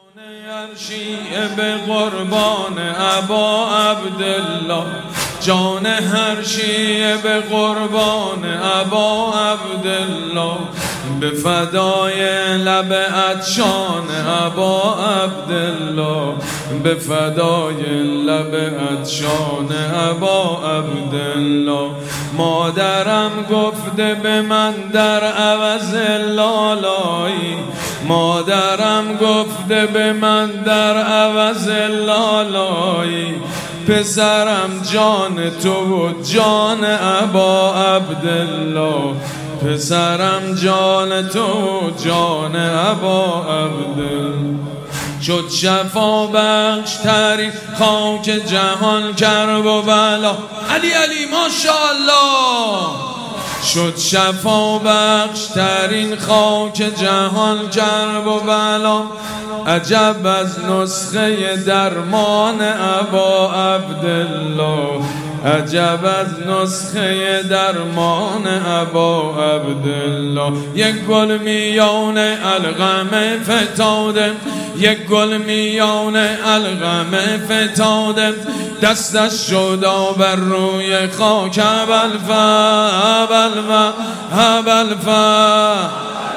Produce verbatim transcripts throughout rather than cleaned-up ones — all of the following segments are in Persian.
هر شیعه به قربان ابا عبدالله، جان هر شیعه به قربان ابا عبدالله، به فدای لب عطشان ابا عبدالله، به فدای لب عطشان ابا عبدالله. مادرم گفته به من در عوض لالایی، مادرم گفته به من در عوض لالایی، پسرم جان تو و جان ابا عبدالله، پسرم جان تو و جان ابا عبدالله. شد شفا بخش ترین خاک جهان کرب و بلا، علی علی ماشاءالله. شد شفا بخش ترین خاک جهان کرب و بلا، عجب از نسخه درمان ابا عبدالله، عجب از نسخه درمان ابا عبدالله. یک گل میان القمه فتاده، یک گل میان القمه فتاده، دستش شد بر روی خاک ابوالفضل، ابوالفضل، ابوالفضل،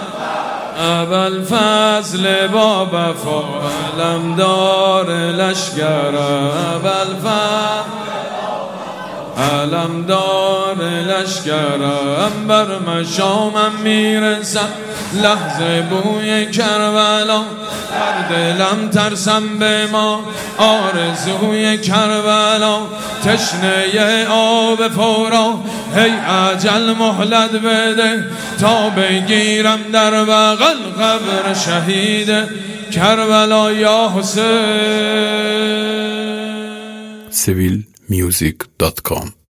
ابوالفضل با وفا علمدار لشکر، ابوالفضل علمدار لشکرم. بر مشامم میرسم لحظه بوی کربلا، در دلم ترسم به ما آرزوی کربلا، تشنه آب فورا هی عجل مهلت بده، تا بگیرم در بغل قبر شهید کربلا یا حسین. سیویل میوزیک دات کام